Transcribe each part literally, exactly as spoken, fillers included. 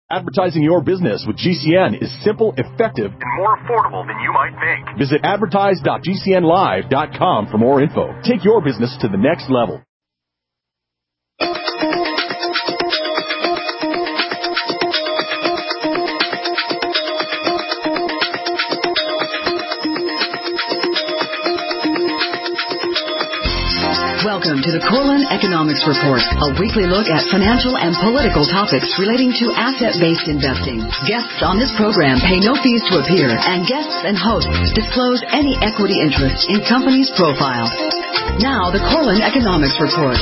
Advertising your business with G C N is simple, effective, and more affordable than you might think. Visit advertise dot g c n live dot com for more info. Take your business to the next level. Welcome to the Corlin Economics Report, a weekly look at financial and political topics relating to asset-based investing. Guests on this program pay no fees to appear, and guests and hosts disclose any equity interest in companies' profiles. Now, the Corlin Economics Report.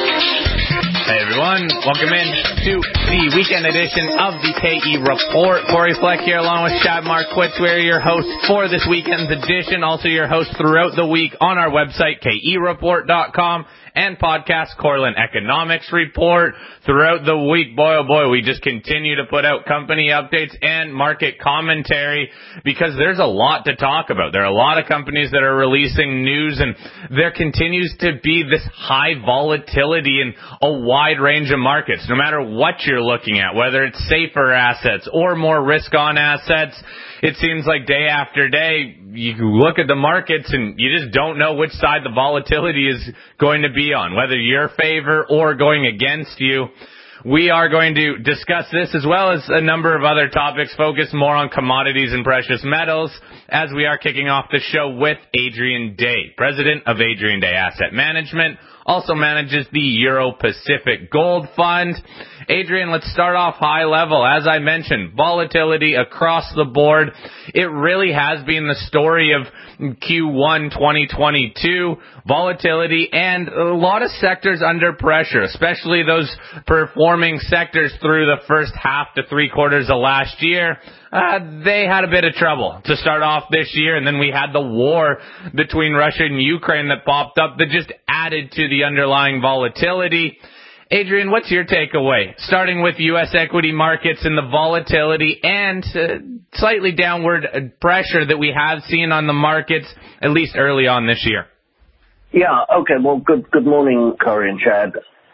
Hey everyone, welcome in to the weekend edition of the K E Report. Corey Fleck here along with Chad Marquitz. We're your hosts for this weekend's edition, also your hosts throughout the week on our website, K E report dot com, and podcast Corlin Economics Report. Throughout the week, boy oh boy, we just continue to put out company updates and market commentary because there's a lot to talk about. There are a lot of companies that are releasing news, and there continues to be this high volatility in a wide range of markets. No matter what you're looking at, whether it's safer assets or more risk-on assets, it seems like day after day, you look at the markets and you just don't know which side the volatility is going to be on, whether your favor or going against you. We are going to discuss this as well as a number of other topics, focus more on commodities and precious metals, as we are kicking off the show with Adrian Day, president of Adrian Day Asset Management, also manages the Euro-Pacific Gold Fund. Adrian, let's start off high level. As I mentioned, volatility across the board. It really has been the story of Q one twenty twenty-two. Volatility and a lot of sectors under pressure, especially those performing sectors through the first half to three quarters of last year. Uh, they had a bit of trouble to start off this year, and then we had the war between Russia and Ukraine that popped up that just added to the underlying volatility. Adrian, what's your takeaway? Starting with U S equity markets and the volatility and uh, slightly downward pressure that we have seen on the markets, at least early on this year. Yeah, okay. Well, good good morning, Corey and Chad.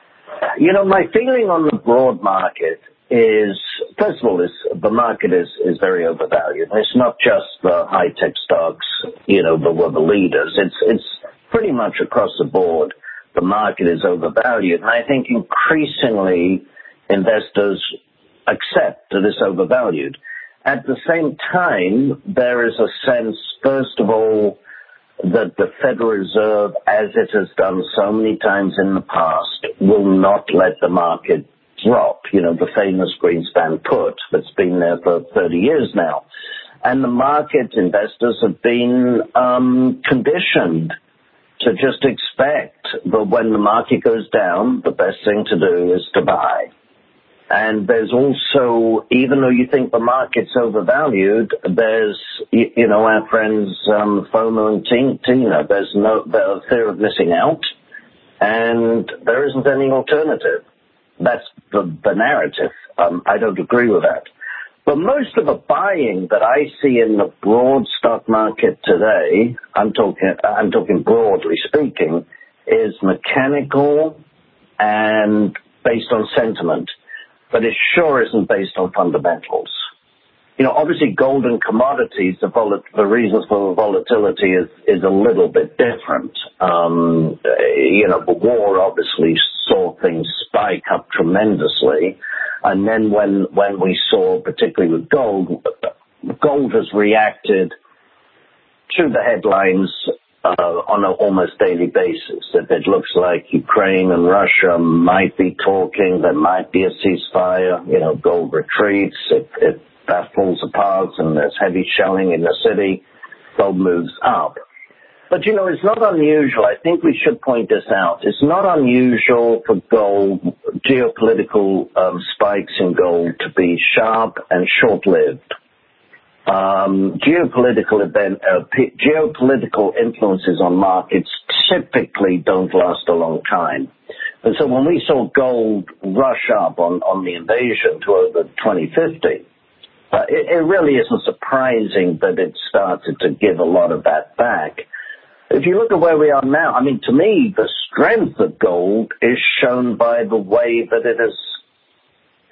You know, my feeling on the broad market is, first of all, is the market is, is very overvalued. And it's not just the high-tech stocks, you know, that were the leaders. It's, it's pretty much across the board. The market is overvalued. And I think increasingly investors accept that it's overvalued. At the same time, there is a sense, first of all, that the Federal Reserve, as it has done so many times in the past, will not let the market drop. You know, the famous Greenspan put that's been there for thirty years now. And the market investors have been um, conditioned to just expect that when the market goes down, the best thing to do is to buy. And there's also, even though you think the market's overvalued, there's, you know, our friends um, FOMO and Tina, there's no the fear of missing out, and there isn't any alternative. That's the, the narrative. Um, I don't agree with that. But most of the buying that I see in the broad stock market today, I'm talking, I'm talking broadly speaking, is mechanical and based on sentiment, but it sure isn't based on fundamentals. You know, obviously gold and commodities, the, vol- the reasons for the volatility is, is a little bit different. Um, you know, the war obviously saw things spike up tremendously. And then when, when we saw, particularly with gold, gold has reacted to the headlines uh, on an almost daily basis. If it looks like Ukraine and Russia might be talking, there might be a ceasefire, you know, gold retreats. If, if that falls apart and there's heavy shelling in the city, gold moves up. But, you know, it's not unusual. I think we should point this out. It's not unusual for gold, geopolitical um, spikes in gold to be sharp and short-lived. Um, geopolitical event, uh, p- geopolitical influences on markets typically don't last a long time. And so when we saw gold rush up on, on the invasion to over twenty fifty, uh, it, it really isn't surprising that it started to give a lot of that back. If you look at where we are now, I mean, to me, the strength of gold is shown by the way that it has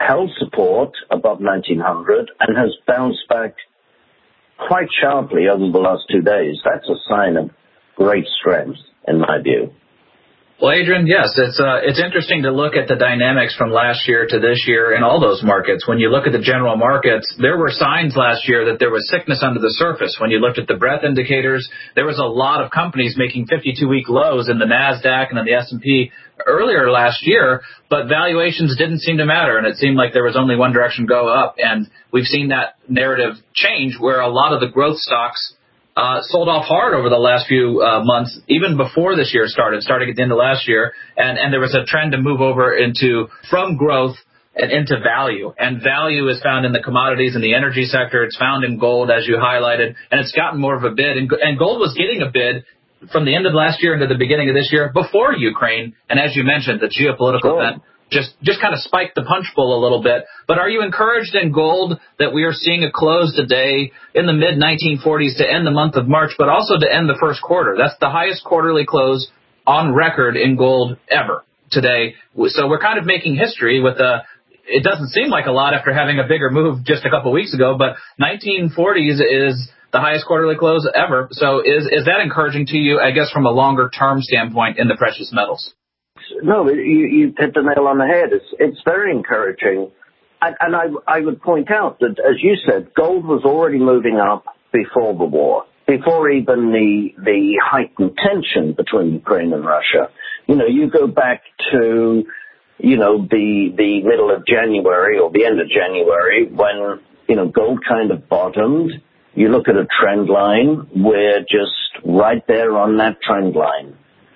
held support above nineteen hundred and has bounced back quite sharply over the last two days. That's a sign of great strength, in my view. Well, Adrian, yes, it's uh, it's interesting to look at the dynamics from last year to this year in all those markets. When you look at the general markets, there were signs last year that there was sickness under the surface. When you looked at the breadth indicators, there was a lot of companies making fifty-two-week lows in the NASDAQ and in the S and P earlier last year, but valuations didn't seem to matter, and it seemed like there was only one direction, go up. And we've seen that narrative change where a lot of the growth stocks Uh, sold off hard over the last few uh, months, even before this year started, starting at the end of last year. And, and there was a trend to move over into from growth and into value. And value is found in the commodities and the energy sector. It's found in gold, as you highlighted, and it's gotten more of a bid. And, and gold was getting a bid from the end of last year into the beginning of this year before Ukraine. And as you mentioned, the geopolitical sure. event just just kind of spiked the punch bowl a little bit. But are you encouraged in gold that we are seeing a close today in the mid nineteen forties to end the month of March, but also to end the first quarter? That's the highest quarterly close on record in gold ever today. So we're kind of making history with a, it doesn't seem like a lot after having a bigger move just a couple weeks ago, but nineteen forties is the highest quarterly close ever. So is, is that encouraging to you, I guess, from a longer term standpoint in the precious metals? No, you, you hit the nail on the head. It's, it's very encouraging. And, and I, I would point out that, as you said, gold was already moving up before the war, before even the, the heightened tension between Ukraine and Russia. You know, you go back to, you know, the, the middle of January or the end of January when, you know, gold kind of bottomed. You look at a trend line, we're just right there on that trend line.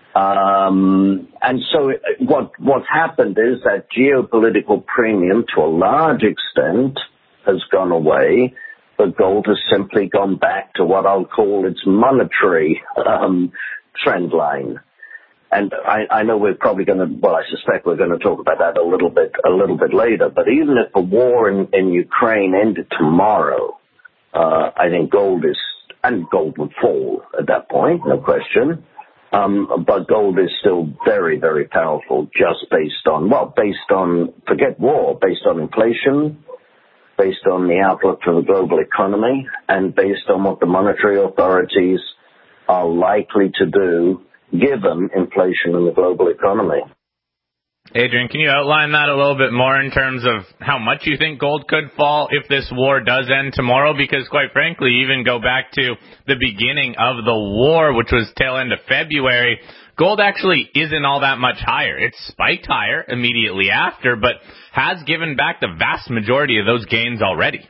Um, and so it, what, what happened is that geopolitical premium to a large extent has gone away, but gold has simply gone back to what I'll call its monetary, um, trend line. And I, I know we're probably going to, well, I suspect we're going to talk about that a little bit, a little bit later, but even if the war in, in Ukraine ended tomorrow, uh, I think gold is, and gold would fall at that point, no question. Um, but gold is still very, very powerful just based on, well, based on, forget war, based on inflation, based on the outlook for the global economy, and based on what the monetary authorities are likely to do given inflation in the global economy. Adrian, can you outline that a little bit more in terms of how much you think gold could fall if this war does end tomorrow? Because quite frankly, even go back to the beginning of the war, which was tail end of February, gold actually isn't all that much higher. It's spiked higher immediately after, but has given back the vast majority of those gains already.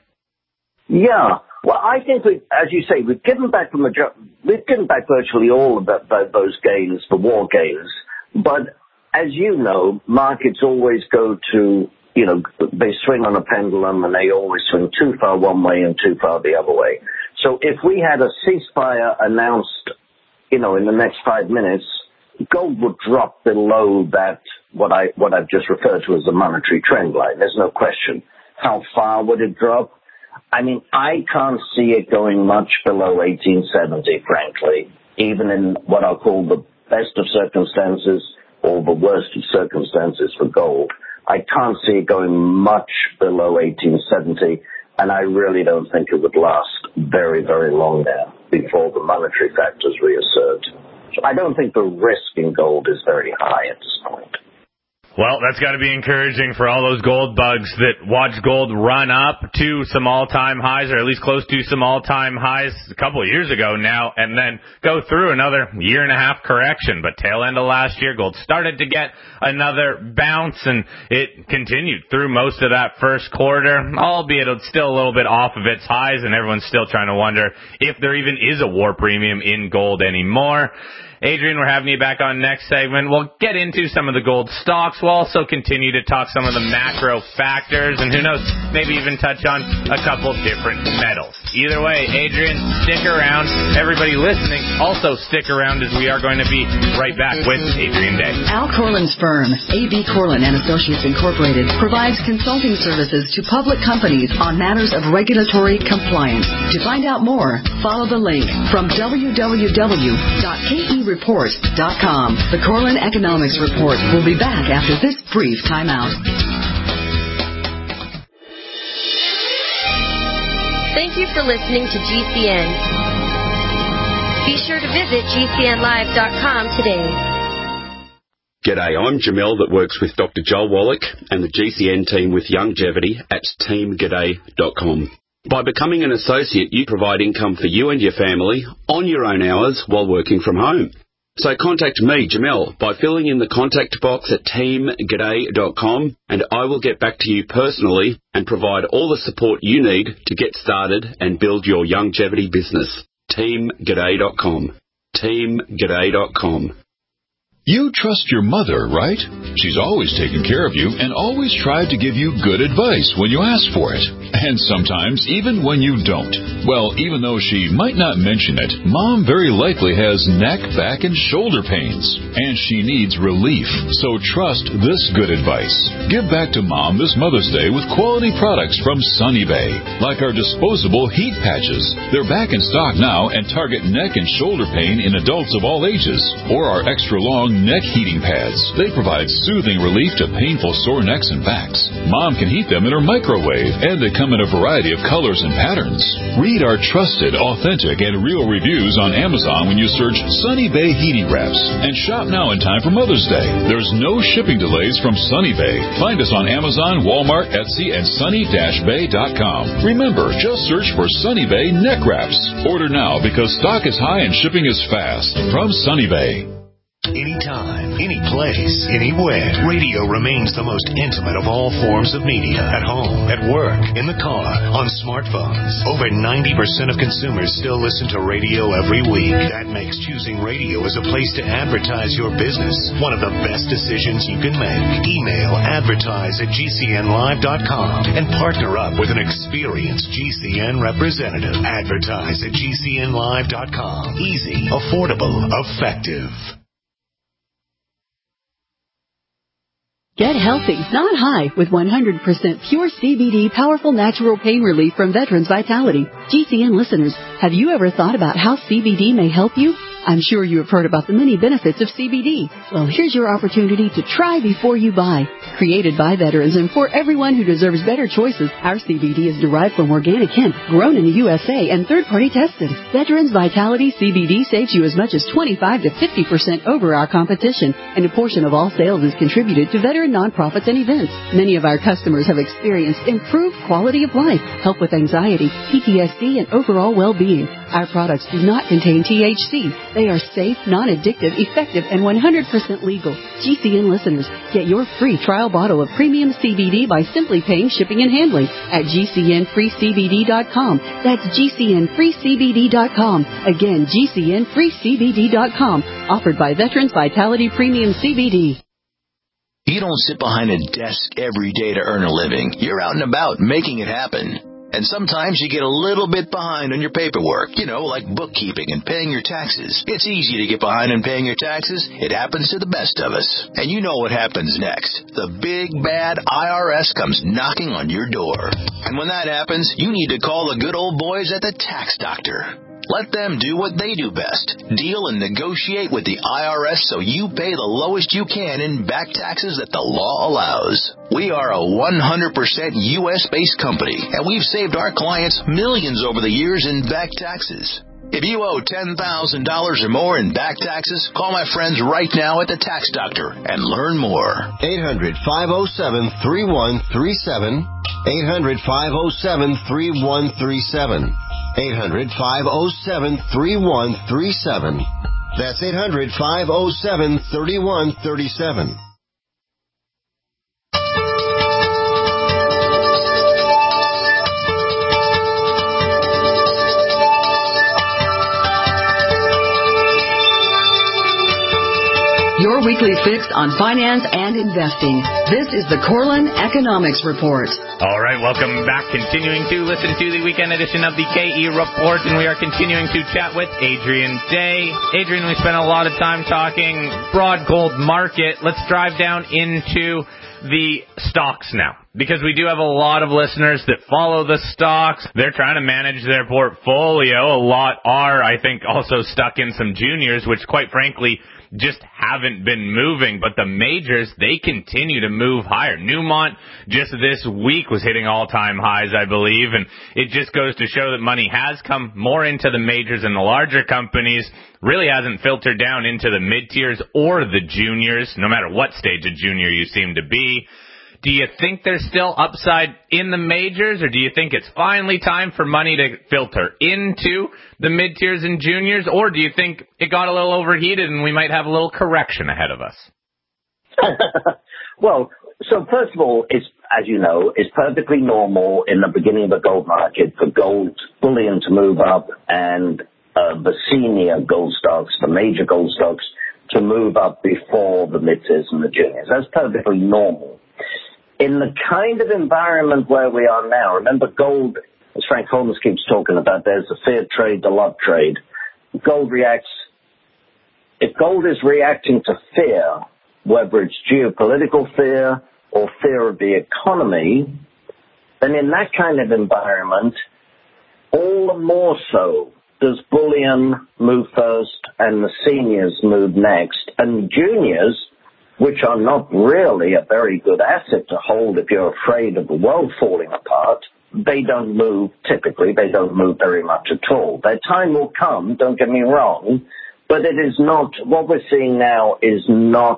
Yeah. Well, I think, we, as you say, we've given back the major- we've given back virtually all of that, those gains, the war gains, but as you know, markets always go to, you know, they swing on a pendulum and they always swing too far one way and too far the other way. So if we had a ceasefire announced, you know, in the next five minutes, gold would drop below that, what I, what I've just referred to as the monetary trend line. There's no question. How far would it drop? I mean, I can't see it going much below eighteen seventy, frankly, even in what I'll call the best of circumstances or the worst of circumstances for gold. I can't see it going much below eighteen seventy, and I really don't think it would last very, very long now before the monetary factors reassert. So I don't think the risk in gold is very high at this point. Well, that's got to be encouraging for all those gold bugs that watch gold run up to some all-time highs, or at least close to some all-time highs a couple of years ago now, and then go through another year and a half correction. But tail end of last year, gold started to get another bounce, and it continued through most of that first quarter, albeit it's still a little bit off of its highs, and everyone's still trying to wonder if there even is a war premium in gold anymore. Adrian, we're having you back on next segment. We'll get into some of the gold stocks. We'll also continue to talk some of the macro factors, and who knows, maybe even touch on a couple different metals. Either way, Adrian, stick around. Everybody listening, also stick around, as we are going to be right back with Adrian Day. Al Corlin's firm, A B Corlin and Associates Incorporated, provides consulting services to public companies on matters of regulatory compliance. To find out more, follow the link from w w w dot k e report dot com. The Corlin Economics Report will be back after this brief timeout. Thank you for listening to G C N. Be sure to visit G C N live dot com today. G'day, I'm Jamel that works with Doctor Joel Wallach and the G C N team with Longevity at team g'day dot com. By becoming an associate, you provide income for you and your family on your own hours while working from home. So contact me, Jamel, by filling in the contact box at team g'day dot com, and I will get back to you personally and provide all the support you need to get started and build your longevity business. team g'day dot com. team g'day dot com. You trust your mother, right? She's always taken care of you and always tried to give you good advice when you ask for it. And sometimes even when you don't. Well, even though she might not mention it, Mom very likely has neck, back, and shoulder pains. And she needs relief. So trust this good advice. Give back to Mom this Mother's Day with quality products from Sunny Bay. Like our disposable heat patches. They're back in stock now and target neck and shoulder pain in adults of all ages. Or our extra long neck heating pads. They provide soothing relief to painful sore necks and backs. Mom can heat them in her microwave, and they come in a variety of colors and patterns. Read our trusted, authentic, and real reviews on Amazon when you search Sunny Bay Heating Wraps. And shop now in time for Mother's Day. There's no shipping delays from Sunny Bay. Find us on Amazon, Walmart, Etsy, and sunny dash bay dot com. Remember, just search for Sunny Bay Neck Wraps. Order now because stock is high and shipping is fast. From Sunny Bay. Anytime, any place, anywhere. Radio remains the most intimate of all forms of media. At home, at work, in the car, on smartphones. Over ninety percent of consumers still listen to radio every week. That makes choosing radio as a place to advertise your business one of the best decisions you can make. Email advertise at G C N live dot com and partner up with an experienced G C N representative. Advertise at G C N live dot com. Easy, affordable, effective. Get healthy, not high, with one hundred percent pure C B D powerful natural pain relief from Veterans Vitality. G C N listeners, have you ever thought about how C B D may help you? I'm sure you have heard about the many benefits of C B D. Well, here's your opportunity to try before you buy. Created by veterans and for everyone who deserves better choices, our C B D is derived from organic hemp, grown in the U S A, and third-party tested. Veterans Vitality C B D saves you as much as twenty-five to fifty percent over our competition, and a portion of all sales is contributed to veteran nonprofits and events. Many of our customers have experienced improved quality of life, help with anxiety, P T S D, and overall well-being. Our products do not contain T H C. They are safe, non-addictive, effective, and one hundred percent legal. G C N listeners, get your free trial bottle of premium C B D by simply paying shipping and handling at G C N free C B D dot com. That's G C N free C B D dot com. Again, G C N free C B D dot com. Offered by Veterans Vitality Premium C B D. You don't sit behind a desk every day to earn a living. You're out and about making it happen. And sometimes you get a little bit behind on your paperwork, you know, like bookkeeping and paying your taxes. It's easy to get behind on paying your taxes. It happens to the best of us. And you know what happens next. The big, bad I R S comes knocking on your door. And when that happens, you need to call the good old boys at the Tax Doctor. Let them do what they do best. Deal and negotiate with the I R S so you pay the lowest you can in back taxes that the law allows. We are a one hundred percent U S-based company, and we've saved our clients millions over the years in back taxes. If you owe ten thousand dollars or more in back taxes, call my friends right now at the Tax Doctor and learn more. eight hundred, five oh seven, three one three seven. eight hundred, five oh seven, three one three seven. eight hundred, five oh seven, three one three seven. That's eight hundred, five oh seven, three one three seven. Your weekly fix on finance and investing. This is the Corlin Economics Report. All right, welcome back. Continuing to listen to the weekend edition of the K E Report, and we are continuing to chat with Adrian Day. Adrian, we spent a lot of time talking broad gold market. Let's drive down into the stocks now, because we do have a lot of listeners that follow the stocks. They're trying to manage their portfolio. A lot are, I think, also stuck in some juniors, which quite frankly just haven't been moving, but the majors, they continue to move higher. Newmont just this week was hitting all-time highs, I believe, and it just goes to show that money has come more into the majors and the larger companies, really hasn't filtered down into the mid-tiers or the juniors, no matter what stage of junior you seem to be. Do you think there's still upside in the majors, or do you think it's finally time for money to filter into the mid-tiers and juniors, or do you think it got a little overheated and we might have a little correction ahead of us? Well, so first of all, it's, as you know, it's perfectly normal in the beginning of the gold market for gold bullion to move up and uh, the senior gold stocks, the major gold stocks, to move up before the mid-tiers and the juniors. That's perfectly normal. In the kind of environment where we are now, remember gold, as Frank Holmes keeps talking about, there's the fear trade, the love trade. Gold reacts, if gold is reacting to fear, whether it's geopolitical fear or fear of the economy, then in that kind of environment, all the more so does bullion move first and the seniors move next. And juniors, which are not really a very good asset to hold if you're afraid of the world falling apart, they don't move typically. They don't move very much at all. Their time will come, don't get me wrong, but it is not, what we're seeing now is not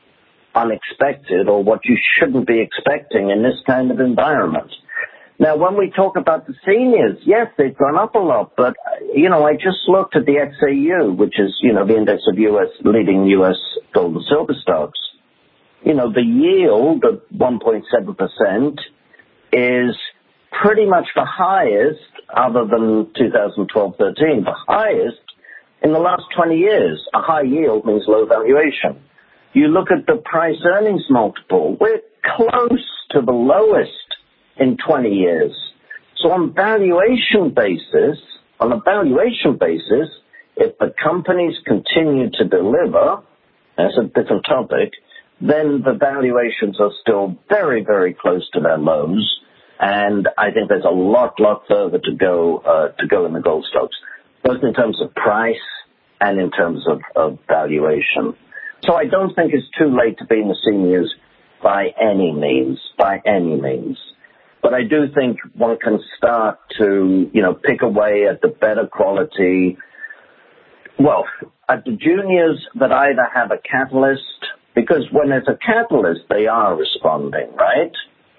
unexpected or what you shouldn't be expecting in this kind of environment. Now, when we talk about the seniors, yes, they've gone up a lot, but, you know, I just looked at the X A U, which is, you know, the index of U S, leading U S gold and silver stocks. You know, the yield of one point seven percent is pretty much the highest, other than two thousand twelve thirteen, the highest in the last twenty years. A high yield means low valuation. You look at the price earnings multiple, we're close to the lowest in twenty years. So on valuation basis, on a valuation basis, if the companies continue to deliver, that's a different topic, then the valuations are still very, very close to their lows. And I think there's a lot, lot further to go, uh, to go in the gold stocks, both in terms of price and in terms of, of valuation. So I don't think it's too late to be in the seniors by any means, by any means. But I do think one can start to, you know, pick away at the better quality, well, at the juniors that either have a catalyst, because when there's a catalyst, they are responding, right?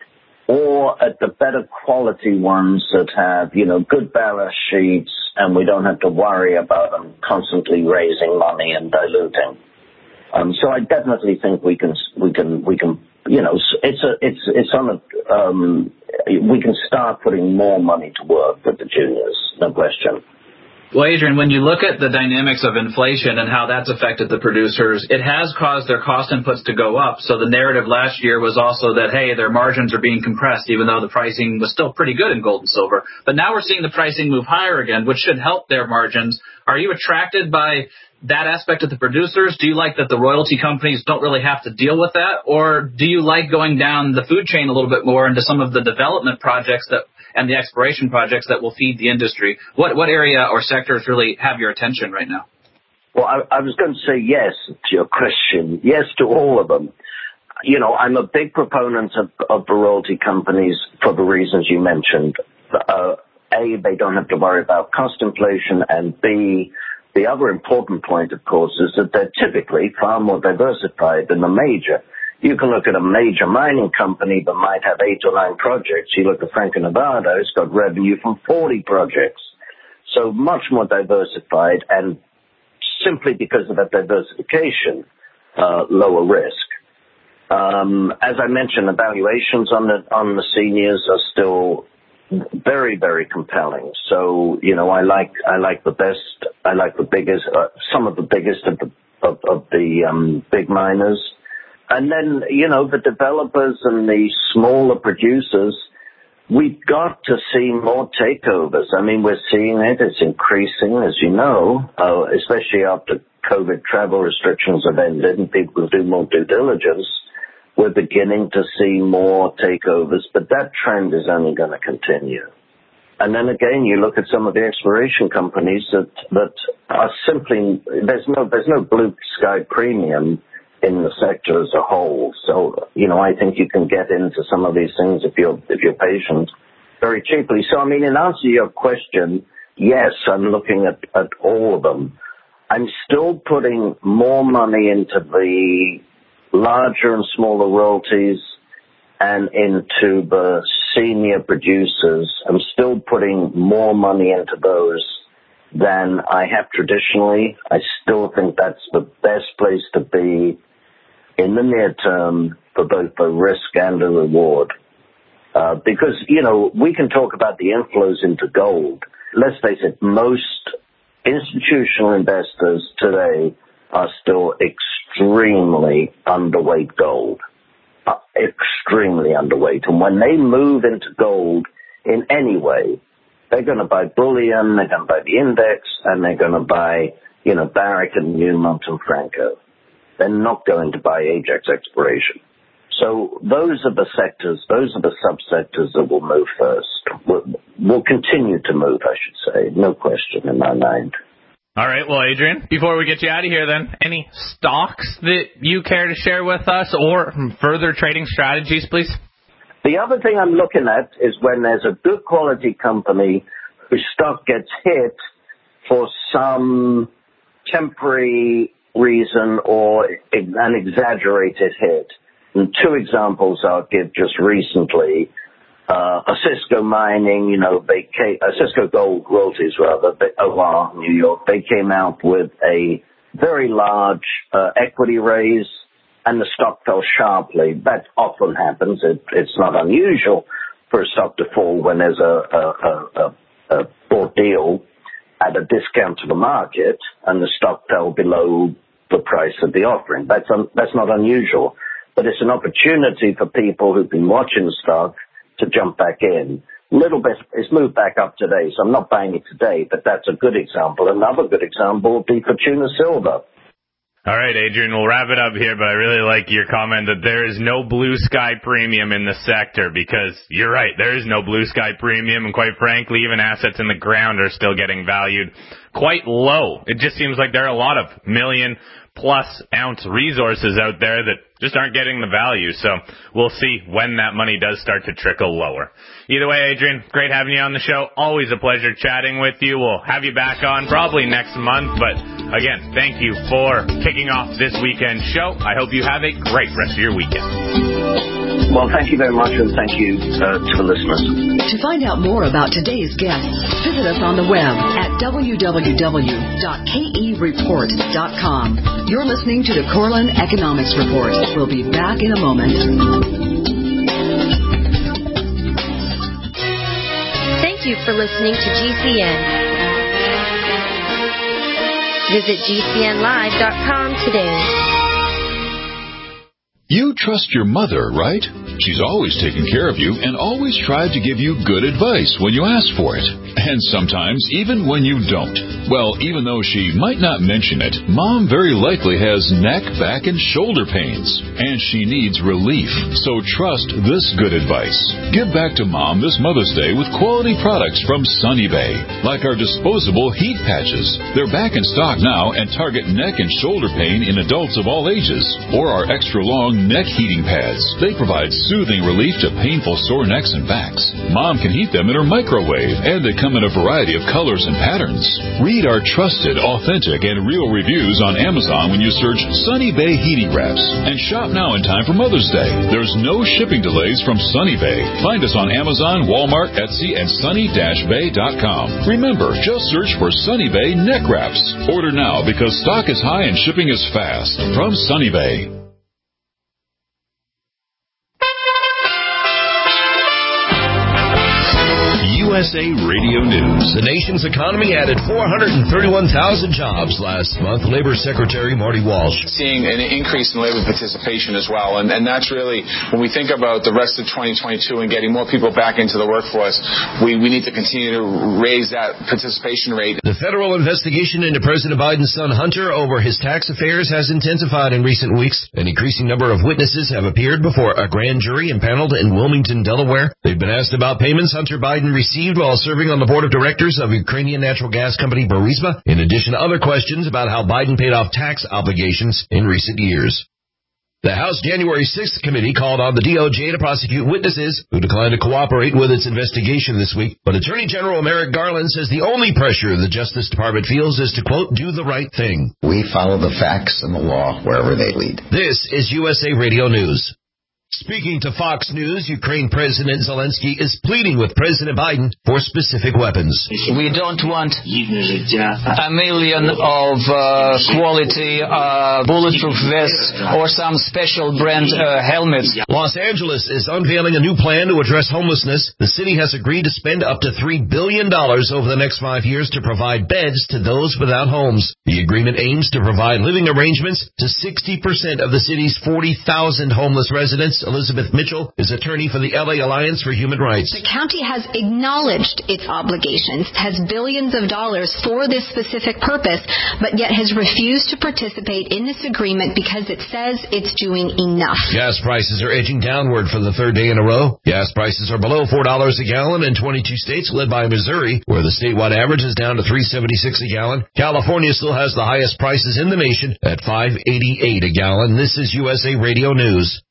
Or at the better quality ones that have, you know, good balance sheets and we don't have to worry about them constantly raising money and diluting. Um, so I definitely think we can, we can, we can, you know, it's a, it's, it's on a, um, we can start putting more money to work with the juniors, no question. Well, Adrian, when you look at the dynamics of inflation and how that's affected the producers, it has caused their cost inputs to go up. So the narrative last year was also that, hey, their margins are being compressed, even though the pricing was still pretty good in gold and silver. But now we're seeing the pricing move higher again, which should help their margins. Are you attracted by that aspect of the producers? Do you like that the royalty companies don't really have to deal with that? Or do you like going down the food chain a little bit more into some of the development projects that and the exploration projects that will feed the industry? What what area or sectors really have your attention right now? Well, I, I was going to say yes to your question. Yes to all of them. You know, I'm a big proponent of, of the royalty companies for the reasons you mentioned. Uh, A, they don't have to worry about cost inflation, and B, the other important point, of course, is that they're typically far more diversified than the major. You can look at a major mining company that might have eight or nine projects. You look at Franco-Nevada, it's got revenue from forty projects. So much more diversified, and simply because of that diversification, uh, lower risk. Um, as I mentioned, the valuations on the, on the seniors are still very, very compelling. So, you know, I like, I like the best, I like the biggest, uh, some of the biggest of the, of, of the, um, big miners. And then, you know, the developers and the smaller producers, we've got to see more takeovers. I mean, we're seeing it. It's increasing, as you know, uh, especially after COVID travel restrictions have ended and people do more due diligence. We're beginning to see more takeovers, but that trend is only going to continue. And then again, you look at some of the exploration companies that, that are simply, there's no, there's no blue sky premium in the sector as a whole. So, you know, I think you can get into some of these things if you're, if you're patient very cheaply. So, I mean, in answer to your question, yes, I'm looking at, at all of them. I'm still putting more money into the larger and smaller royalties and into the senior producers. I'm still putting more money into those than I have traditionally. I still think that's the best place to be in the near term for both the risk and the reward. Uh, because, you know, we can talk about the inflows into gold. Let's face it, most institutional investors today are still extremely underweight gold. Uh, extremely underweight. And when they move into gold in any way, they're going to buy bullion, they're going to buy the index, and they're going to buy, you know, Barrick and Newmont and Franco. They're not going to buy Ajax Exploration. So those are the sectors, those are the subsectors that will move first. Will, will continue to move, I should say, no question in my mind. All right, well, Adrian, before we get you out of here then, any stocks that you care to share with us or further trading strategies, please? The other thing I'm looking at is when there's a good quality company whose stock gets hit for some temporary reason or an exaggerated hit. And two examples I'll give just recently. Uh, Osisko Mining, you know, they came, Osisko Gold Royalties, rather, they, O R, New York, they came out with a very large uh, equity raise, and the stock fell sharply. That often happens. It, it's not unusual for a stock to fall when there's a, a, a, a, a bought deal at a discount to the market, and the stock fell below the price of the offering. That's un, that's not unusual, but it's an opportunity for people who've been watching the stock to jump back in. Little bit, it's moved back up today, so I'm not buying it today, but that's a good example. Another good example would be Fortuna Silver. All right, Adrian, we'll wrap it up here, but I really like your comment that there is no blue sky premium in the sector, because you're right, there is no blue sky premium, and quite frankly, even assets in the ground are still getting valued quite low. It just seems like there are a lot of million plus ounce resources out there that just aren't getting the value. So we'll see when that money does start to trickle lower. Either way, Adrian, great having you on the show. Always a pleasure chatting with you. We'll have you back on probably next month. But again, thank you for kicking off this weekend show. I hope you have a great rest of your weekend. Well, thank you very much, and thank you uh, to the listeners. To find out more about today's guests, visit us on the web at w w w dot k e report dot com. You're listening to the Korelin Economics Report. We'll be back in a moment. Thank you for listening to G C N. Visit g c n live dot com today. You trust your mother, right? She's always taken care of you and always tried to give you good advice when you ask for it. And sometimes even when you don't. Well, even though she might not mention it, Mom very likely has neck, back, and shoulder pains. And she needs relief. So trust this good advice. Give back to Mom this Mother's Day with quality products from Sunny Bay. Like our disposable heat patches. They're back in stock now and target neck and shoulder pain in adults of all ages. Or our extra long neck heating pads. They provide soothing relief to painful sore necks and backs. Mom can heat them in her microwave, and they come in a variety of colors and patterns. Read our trusted, authentic, and real reviews on Amazon when you search Sunny Bay Heating Wraps. And shop now in time for Mother's Day. There's no shipping delays from Sunny Bay. Find us on Amazon, Walmart, Etsy, and sunny dash bay dot com. Remember, just search for Sunny Bay Neck Wraps. Order now because stock is high and shipping is fast. From Sunny Bay. U S A Radio News. The nation's economy added four hundred thirty-one thousand jobs last month. Labor Secretary Marty Walsh. Seeing an increase in labor participation as well. And, and that's really, when we think about the rest of twenty twenty-two and getting more people back into the workforce, we, we need to continue to raise that participation rate. The federal investigation into President Biden's son Hunter over his tax affairs has intensified in recent weeks. An increasing number of witnesses have appeared before a grand jury impaneled in Wilmington, Delaware. They've been asked about payments Hunter Biden received received while serving on the board of directors of Ukrainian natural gas company Burisma, in addition to other questions about how Biden paid off tax obligations in recent years. The House January sixth committee called on the D O J to prosecute witnesses who declined to cooperate with its investigation this week. But Attorney General Merrick Garland says the only pressure the Justice Department feels is to, quote, do the right thing. We follow the facts and the law wherever they lead. This is U S A Radio News. Speaking to Fox News, Ukraine President Zelensky is pleading with President Biden for specific weapons. We don't want a million of uh, quality uh, bulletproof vests or some special brand uh, helmets. Los Angeles is unveiling a new plan to address homelessness. The city has agreed to spend up to three billion dollars over the next five years to provide beds to those without homes. The agreement aims to provide living arrangements to sixty percent of the city's forty thousand homeless residents. Elizabeth Mitchell is attorney for the L A Alliance for Human Rights. The county has acknowledged its obligations, has billions of dollars for this specific purpose, but yet has refused to participate in this agreement because it says it's doing enough. Gas prices are edging downward for the third day in a row. Gas prices are below four dollars a gallon in twenty-two states, led by Missouri, where the statewide average is down to three dollars and seventy-six cents a gallon. California still has the highest prices in the nation at five dollars and eighty-eight cents a gallon. This is U S A Radio News.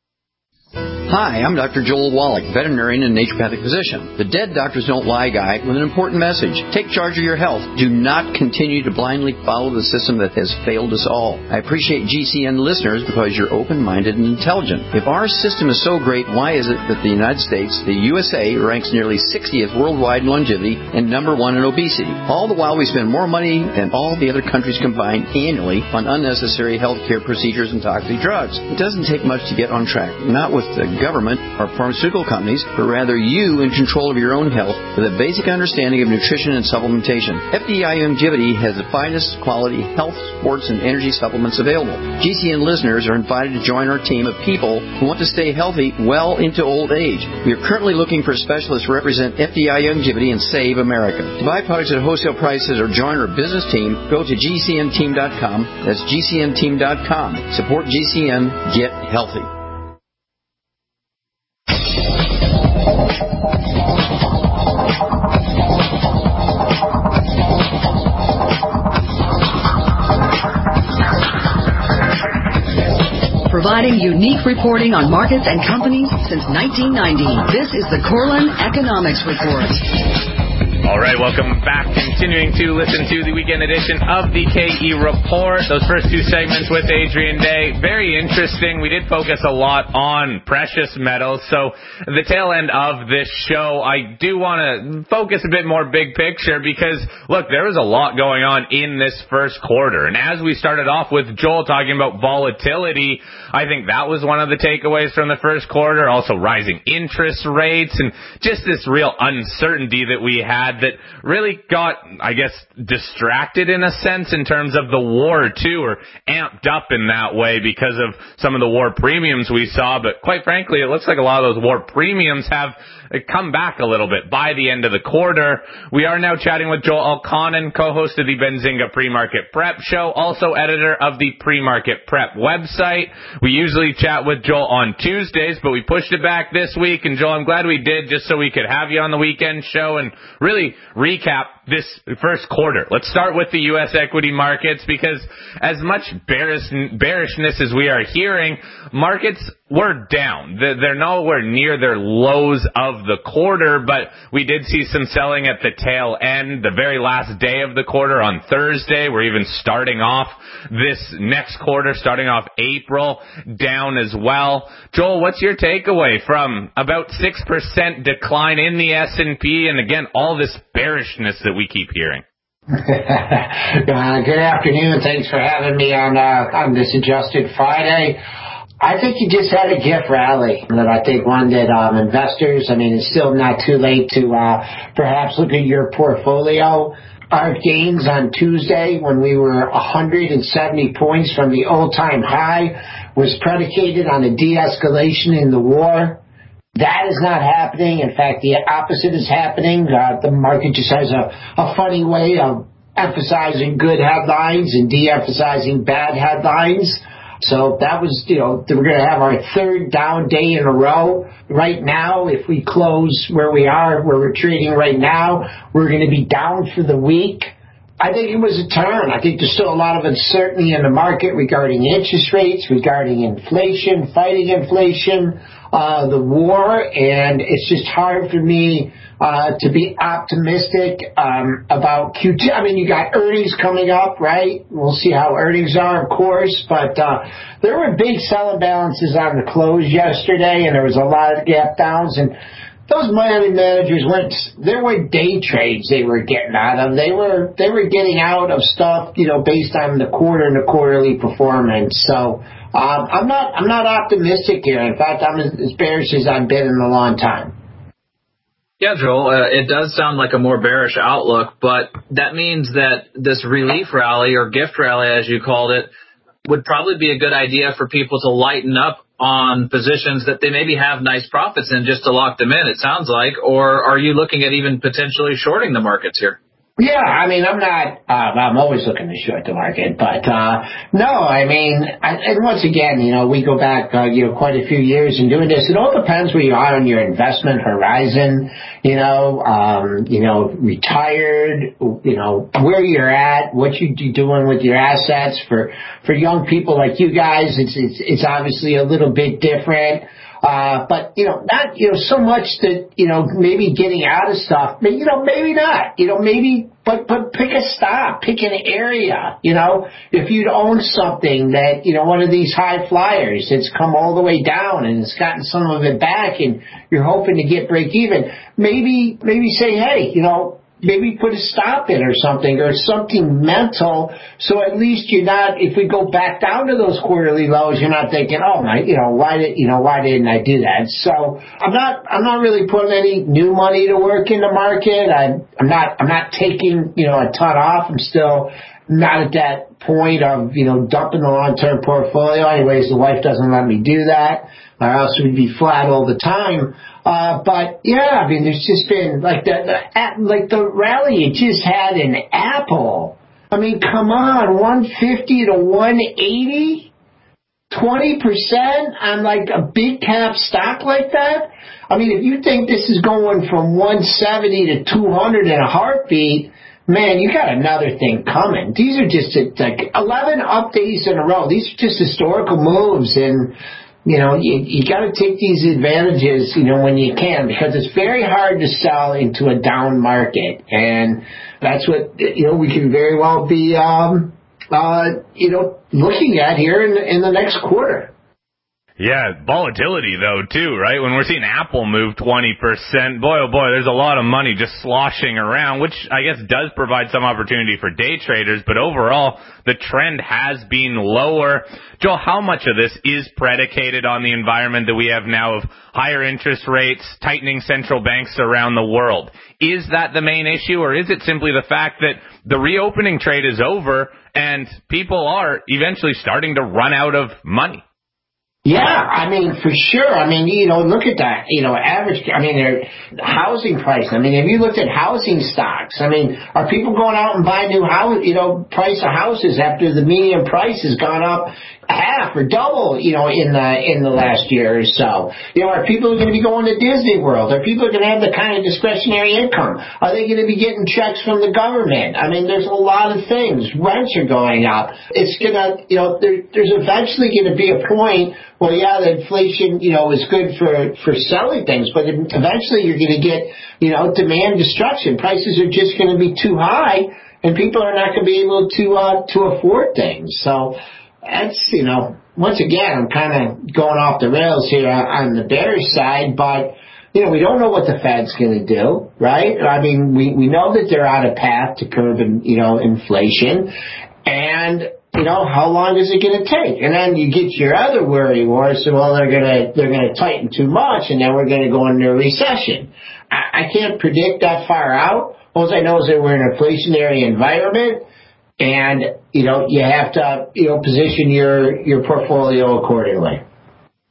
Hi, I'm Doctor Joel Wallach, veterinarian and naturopathic physician. The Dead Doctors Don't Lie guy with an important message. Take charge of your health. Do not continue to blindly follow the system that has failed us all. I appreciate G C N listeners because you're open-minded and intelligent. If our system is so great, why is it that the United States, the U S A, ranks nearly sixtieth worldwide in longevity and number one in obesity? All the while we spend more money than all the other countries combined annually on unnecessary health care procedures and toxic drugs. It doesn't take much to get on track. Not with the government or pharmaceutical companies, but rather you in control of your own health with a basic understanding of nutrition and supplementation. F D I Longevity has the finest quality health, sports, and energy supplements available. G C N listeners are invited to join our team of people who want to stay healthy well into old age. We are currently looking for specialists to represent F D I Longevity and Save America. To buy products at wholesale prices or join our business team, go to G C N team dot com. That's G C N team dot com. Support G C N. Get healthy. Providing unique reporting on markets and companies since nineteen ninety. This is the Corlin Economics Report. All right, welcome back. Continuing to listen to the weekend edition of the K E Report. Those first two segments with Adrian Day, very interesting. We did focus a lot on precious metals. So the tail end of this show, I do want to focus a bit more big picture because, look, there was a lot going on in this first quarter. And as we started off with Joel talking about volatility, I think that was one of the takeaways from the first quarter. Also rising interest rates and just this real uncertainty that we had that really got, I guess, distracted in a sense in terms of the war too, or amped up in that way because of some of the war premiums we saw. But quite frankly, it looks like a lot of those war premiums have come back a little bit by the end of the quarter. We are now chatting with Joel Elconin, co-host of the Benzinga Pre-Market Prep Show, also editor of the Pre-Market Prep website. We usually chat with Joel on Tuesdays, but we pushed it back this week. And Joel, I'm glad we did just so we could have you on the weekend show and really recap this first quarter. Let's start with the U S equity markets because as much bearish, bearishness as we are hearing, markets were down. They're nowhere near their lows of the quarter, but we did see some selling at the tail end, the very last day of the quarter on Thursday. We're even starting off this next quarter, starting off April, down as well. Joel, what's your takeaway from about six percent decline in the S and P and, again, all this bearishness that we keep hearing? uh, good afternoon. Thanks for having me on, uh, on this Adjusted Friday. I think you just had a gift rally that I think one that um, investors, I mean, it's still not too late to uh, perhaps look at your portfolio. Our gains on Tuesday when we were one hundred seventy points from the all-time high was predicated on a de-escalation in the war. That is not happening. In fact, the opposite is happening. Uh, the market just has a, a funny way of emphasizing good headlines and de-emphasizing bad headlines. So that was, you know, we're going to have our third down day in a row. Right now, if we close where we are, where we're trading right now, we're going to be down for the week. I think it was a turn. I think there's still a lot of uncertainty in the market regarding interest rates, regarding inflation, fighting inflation, uh, the war, and it's just hard for me uh, to be optimistic um, about Q two. I mean, you got earnings coming up, right? We'll see how earnings are, of course, but uh, there were big selling balances on the close yesterday, and there was a lot of gap downs, and those money managers weren't, there were day trades they were getting out of. They were, they were getting out of stuff, you know, based on the quarter and the quarterly performance. So, um, I'm not, I'm not optimistic here. In fact, I'm as, as bearish as I've been in a long time. Yeah, Joel, uh, it does sound like a more bearish outlook, but that means that this relief rally or gift rally, as you called it, would probably be a good idea for people to lighten up on positions that they maybe have nice profits in just to lock them in, it sounds like, or are you looking at even potentially shorting the markets here? Yeah, I mean, I'm not, uh, I'm always looking to short the market, but, uh, no, I mean, I, and once again, you know, we go back, uh, you know, quite a few years in doing this. It all depends where you are on your investment horizon, you know, um, you know, retired, you know, where you're at, what you're doing with your assets. For, for young people like you guys, it's, it's, it's obviously a little bit different. Uh, but, you know, not, you know, so much that, you know, maybe getting out of stuff, but, you know, maybe not, you know, maybe, but, but pick a stop, pick an area, you know, if you'd own something that, you know, one of these high flyers, it's come all the way down and it's gotten some of it back and you're hoping to get break even, maybe, maybe say, hey, you know, maybe put a stop in or something, or something mental, so at least you're not, if we go back down to those quarterly lows, you're not thinking, oh my, you know, why did, you know, why didn't I do that? So I'm not, I'm not really putting any new money to work in the market. I'm, I'm not, I'm not taking, you know, a ton off. I'm still not at that point of, you know, dumping the long-term portfolio. Anyways, the wife doesn't let me do that, or else we'd be flat all the time. Uh, but yeah, I mean, there's just been like the, the like the rally it just had in Apple. I mean, come on, one fifty to one eighty, twenty percent on like a big cap stock like that. I mean, if you think this is going from one seventy to two hundred in a heartbeat, man, you got another thing coming. These are just like eleven up days in a row. These are just historical moves, and you know, you, you got to take these advantages, you know, when you can, because it's very hard to sell into a down market. And that's what, you know, we can very well be, um, uh, you know, looking at here in the, in the next quarter. Yeah, volatility, though, too, right? When we're seeing Apple move twenty percent, boy, oh boy, there's a lot of money just sloshing around, which I guess does provide some opportunity for day traders, but overall, the trend has been lower. Joel, how much of this is predicated on the environment that we have now of higher interest rates, tightening central banks around the world? Is that the main issue, or is it simply the fact that the reopening trade is over and people are eventually starting to run out of money? Yeah, I mean, for sure. I mean, you know, look at that, you know, average, I mean, their housing price. I mean, have you looked at housing stocks? I mean, are people going out and buying new house, you know, price of houses after the median price has gone up half or double, you know, in the, in the last year or so? You know, are people going to be going to Disney World? Are people going to have the kind of discretionary income? Are they going to be getting checks from the government? I mean, there's a lot of things. Rents are going up. It's going to, you know, there, there's eventually going to be a point. Well, yeah, the inflation, you know, is good for, for selling things, but eventually you're going to get, you know, demand destruction. Prices are just going to be too high, and people are not going to be able to, uh, to afford things. So that's, you know, once again, I'm kind of going off the rails here on the bearish side, but, you know, we don't know what the Fed's going to do, right? I mean, we, we know that they're on a path to curb, you know, inflation, and you know, how long is it going to take? And then you get your other worry war. So, well, they're going to they're going to tighten too much, and then we're going to go into a recession. I, I can't predict that far out. All I know is that we're in an inflationary environment, and you know, you have to you know position your your portfolio accordingly.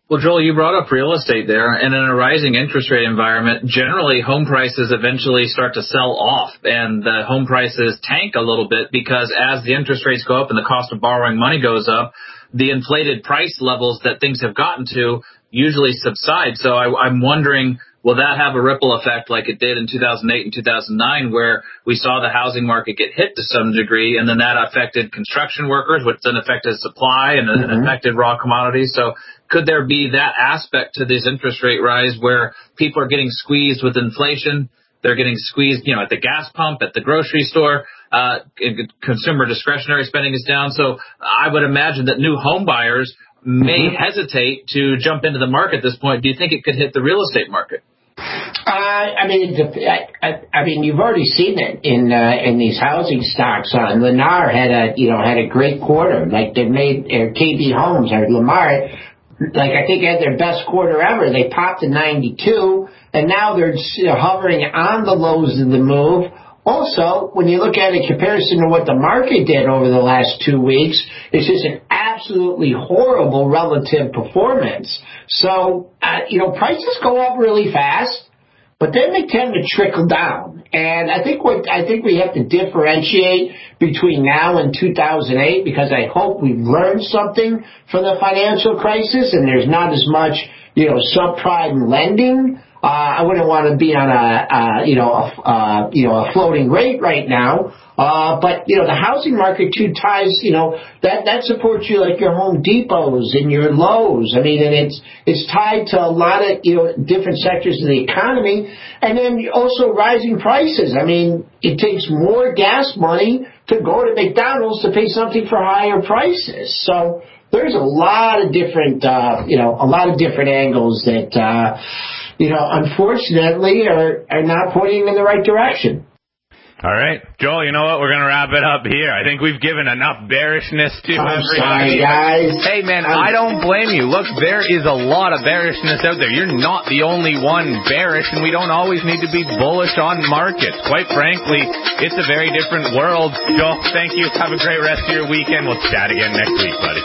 Well, Joel, you brought up real estate there, and in a rising interest rate environment, generally home prices eventually start to sell off, and the home prices tank a little bit because as the interest rates go up and the cost of borrowing money goes up, the inflated price levels that things have gotten to usually subside. So I, I'm wondering, will that have a ripple effect like it did in two thousand eight and two thousand nine, where we saw the housing market get hit to some degree, and then that affected construction workers, which then affected supply and then mm-hmm. affected raw commodities? So could there be that aspect to this interest rate rise where people are getting squeezed with inflation? They're getting squeezed, you know, at the gas pump, at the grocery store. Uh, consumer discretionary spending is down. So I would imagine that new home buyers may mm-hmm. hesitate to jump into the market at this point. Do you think it could hit the real estate market? Uh, I mean, I, I, I mean, you've already seen it in uh, in these housing stocks. Uh, Lennar had a, you know, had a great quarter. Like they made uh, K B Homes or Lamar, like I think had their best quarter ever. They popped to ninety-two, and now they're hovering on the lows of the move. Also, when you look at it in comparison to what the market did over the last two weeks, it's just an absolutely horrible relative performance. So, uh, you know, prices go up really fast, but then they tend to trickle down. And I think what I think we have to differentiate between now and two thousand eight, because I hope we've learned something from the financial crisis, and there's not as much, you know, subprime lending. Uh, I wouldn't want to be on a, uh, you know, a, uh, you know, a floating rate right now. Uh, but, you know, the housing market too ties, you know, that, that supports you like your Home Depots and your Lowe's. I mean, and it's, it's tied to a lot of, you know, different sectors of the economy. And then also rising prices. I mean, it takes more gas money to go to McDonald's to pay something for higher prices. So there's a lot of different, uh, you know, a lot of different angles that, uh, you know, unfortunately are, are not pointing in the right direction. All right. Joel, you know what? We're going to wrap it up here. I think we've given enough bearishness to I'm everybody. Sorry, guys. Hey, man, I'm... I don't blame you. Look, there is a lot of bearishness out there. You're not the only one bearish, and we don't always need to be bullish on markets. Quite frankly, it's a very different world. Joel, thank you. Have a great rest of your weekend. We'll chat again next week, buddy.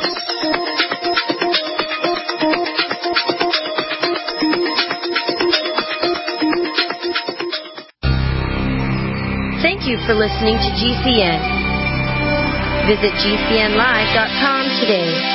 Thank you for listening to G C N. Visit G C N live dot com today.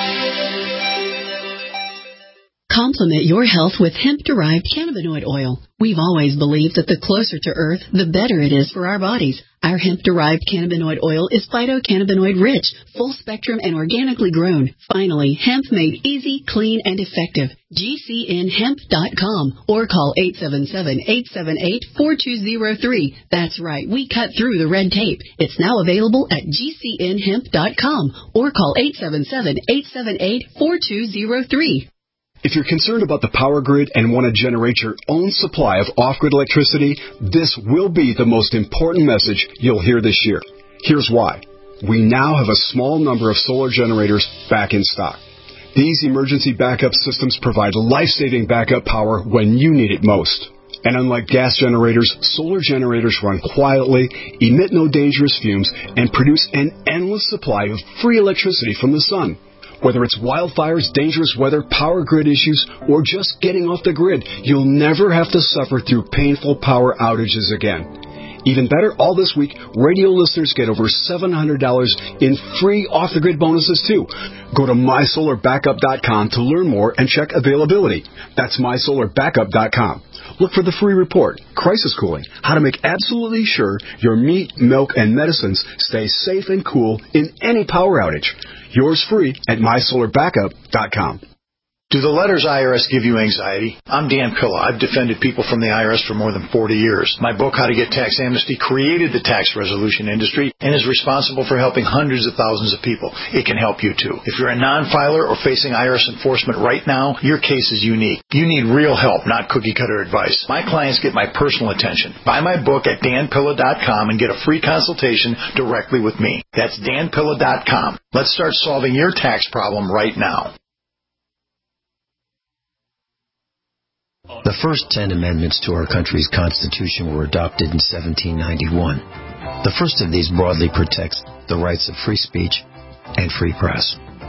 Complement your health with hemp-derived cannabinoid oil. We've always believed that the closer to Earth, the better it is for our bodies. Our hemp-derived cannabinoid oil is phytocannabinoid-rich, full-spectrum, and organically grown. Finally, hemp made easy, clean, and effective. G C N hemp dot com or call eight seven seven, eight seven eight, four two zero three. That's right, we cut through the red tape. It's now available at G C N hemp dot com or call eight seven seven, eight seven eight, four two zero three. If you're concerned about the power grid and want to generate your own supply of off-grid electricity, this will be the most important message you'll hear this year. Here's why. We now have a small number of solar generators back in stock. These emergency backup systems provide life-saving backup power when you need it most. And unlike gas generators, solar generators run quietly, emit no dangerous fumes, and produce an endless supply of free electricity from the sun. Whether it's wildfires, dangerous weather, power grid issues, or just getting off the grid, you'll never have to suffer through painful power outages again. Even better, all this week, radio listeners get over seven hundred dollars in free off-the-grid bonuses, too. Go to my solar backup dot com to learn more and check availability. That's my solar backup dot com. Look for the free report, Crisis Cooling, how to make absolutely sure your meat, milk, and medicines stay safe and cool in any power outage. Yours free at my solar backup dot com. Do the letters I R S give you anxiety? I'm Dan Pilla. I've defended people from the I R S for more than forty years. My book, How to Get Tax Amnesty, created the tax resolution industry and is responsible for helping hundreds of thousands of people. It can help you, too. If you're a non-filer or facing I R S enforcement right now, your case is unique. You need real help, not cookie-cutter advice. My clients get my personal attention. Buy my book at dan pilla dot com and get a free consultation directly with me. That's dan pilla dot com. Let's start solving your tax problem right now. The first ten amendments to our country's Constitution were adopted in seventeen ninety-one. The first of these broadly protects the rights of free speech and free press.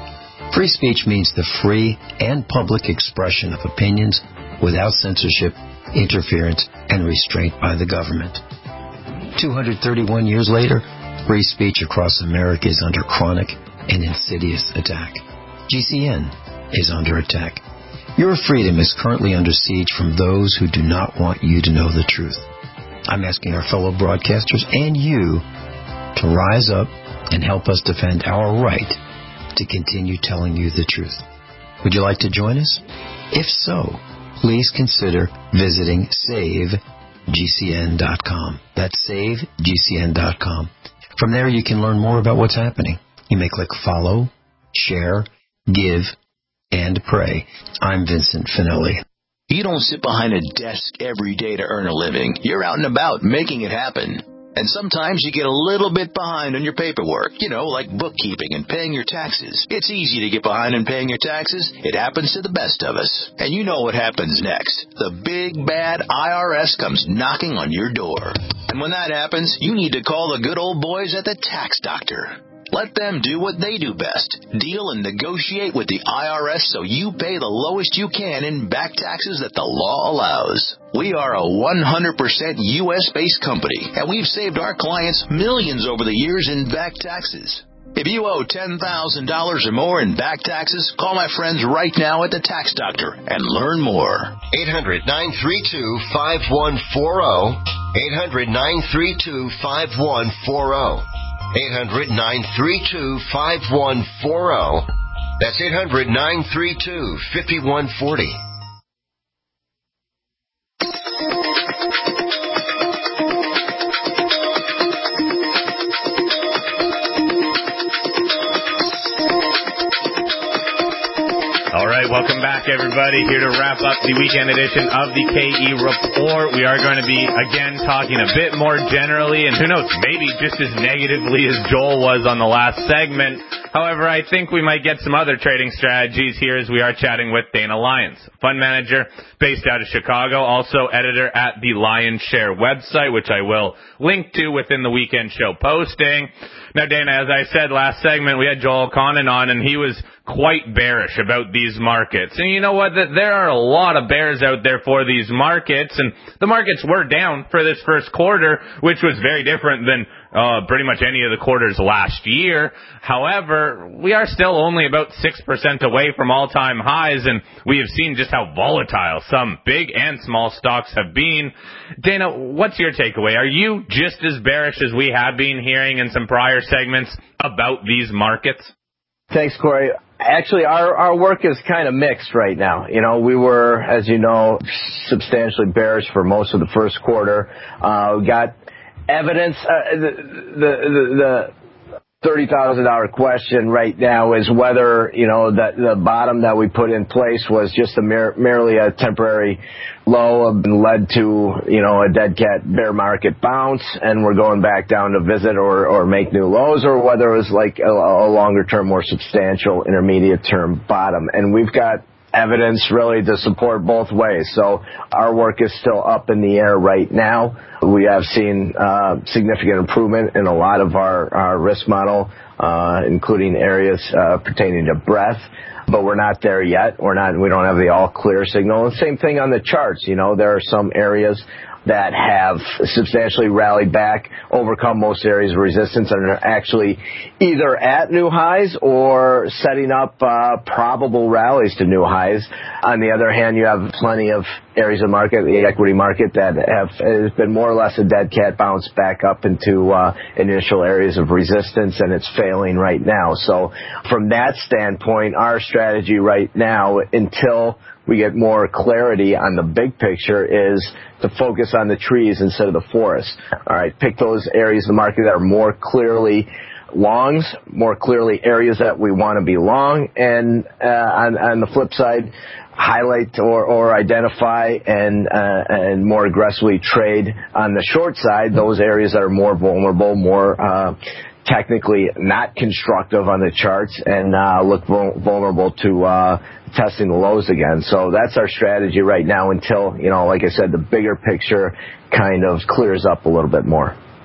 Free speech means the free and public expression of opinions without censorship, interference, and restraint by the government. two hundred thirty-one years later, free speech across America is under chronic and insidious attack. G C N is under attack. Your freedom is currently under siege from those who do not want you to know the truth. I'm asking our fellow broadcasters and you to rise up and help us defend our right to continue telling you the truth. Would you like to join us? If so, please consider visiting save G C N dot com. That's save G C N dot com. From there, you can learn more about what's happening. You may click follow, share, give, and pray. I'm Vincent Finelli. You don't sit behind a desk every day to earn a living. You're out and about making it happen. And sometimes you get a little bit behind on your paperwork, you know, like bookkeeping and paying your taxes. It's easy to get behind in paying your taxes. It happens to the best of us. And you know what happens next. The big, bad I R S comes knocking on your door. And when that happens, you need to call the good old boys at the Tax Doctor. Let them do what they do best. Deal and negotiate with the I R S so you pay the lowest you can in back taxes that the law allows. We are a one hundred percent U S-based company, and we've saved our clients millions over the years in back taxes. If you owe ten thousand dollars or more in back taxes, call my friends right now at the Tax Doctor and learn more. eight hundred, nine three two, five one four zero. eight hundred, nine three two, five one four zero. eight hundred, nine three two, five one four zero. That's eight hundred, nine three two, five one four zero. All right, welcome back, everybody. Here to wrap up the weekend edition of the K E Report. We are going to be, again, talking a bit more generally, and who knows, maybe just as negatively as Joel was on the last segment. However, I think we might get some other trading strategies here as we are chatting with Dana Lyons, fund manager based out of Chicago, also editor at the Lion Share website, which I will link to within the weekend show posting. Now, Dana, as I said last segment, we had Joel Conan on, and he was quite bearish about these markets. And you know what? There are a lot of bears out there for these markets, and the markets were down for this first quarter, which was very different than uh, pretty much any of the quarters last year. However, we are still only about six percent away from all-time highs, and we have seen just how volatile some big and small stocks have been. Dana, what's your takeaway? Are you just as bearish as we have been hearing in some prior segments about these markets? Thanks, Corey. Actually, our, our work is kind of mixed right now. You know, we were, as you know, substantially bearish for most of the first quarter. Uh, we got evidence. Uh, the, the, the, the thirty thousand dollars question right now is whether, you know, that the bottom that we put in place was just a mer- merely a temporary low and led to, you know, a dead cat bear market bounce, and we're going back down to visit or, or make new lows, or whether it was like a, a longer term, more substantial intermediate term bottom. And we've got evidence really to support both ways. So our work is still up in the air right now. We have seen uh, significant improvement in a lot of our, our risk model, uh, including areas uh, pertaining to breadth. But we're not there yet. We're not. We don't have the all clear signal. And same thing on the charts. You know, there are some areas that have substantially rallied back, overcome most areas of resistance, and are actually either at new highs or setting up uh, probable rallies to new highs. On the other hand, you have plenty of areas of the market, the equity market, that have has been more or less a dead cat bounce back up into uh, initial areas of resistance, and it's failing right now. So from that standpoint, our strategy right now, until we get more clarity on the big picture, is to focus on the trees instead of the forest. All right, pick those areas of the market that are more clearly longs, more clearly areas that we want to be long, and uh, on, on the flip side, highlight or, or identify and uh, and more aggressively trade on the short side those areas that are more vulnerable, more uh, technically not constructive on the charts, and uh, look vul- vulnerable to uh, testing the lows again. So that's our strategy right now until, you know, like I said, the bigger picture kind of clears up a little bit more.